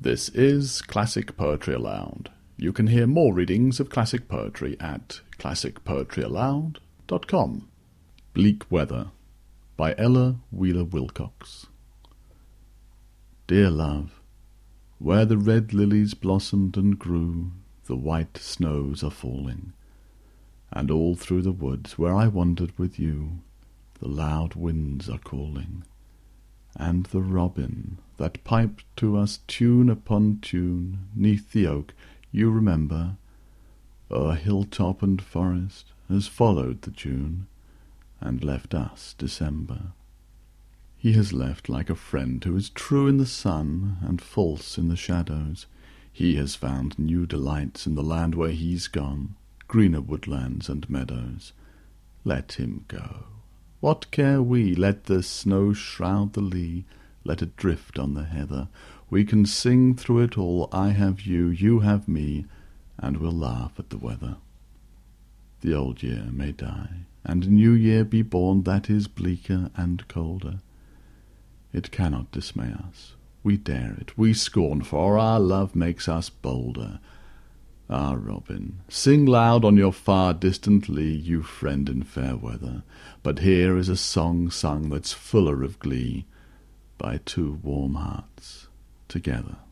This is Classic Poetry Aloud. You can hear more readings of classic poetry at classicpoetryaloud.com. Bleak Weather by Ella Wheeler Wilcox. Dear love, where the red lilies blossomed and grew, the white snows are falling, and all through the woods where I wandered with you, the loud winds are calling, and the robin that piped to us tune upon tune, 'neath the oak, you remember, o'er hilltop and forest, has followed the June, and left us December. He has left like a friend who is true in the sun and false in the shadows. He has found new delights in the land where he's gone, greener woodlands and meadows. Let him go. What care we? Let the snow shroud the lea, let it drift on the heather. We can sing through it all. I have you, you have me, and we'll laugh at the weather. The old year may die, and a new year be born that is bleaker and colder. It cannot dismay us. We dare it, we scorn, for our love makes us bolder. Ah, Robin, sing loud on your far distant lea, you friend in fair weather. But here is a song sung that's fuller of glee by two warm hearts together.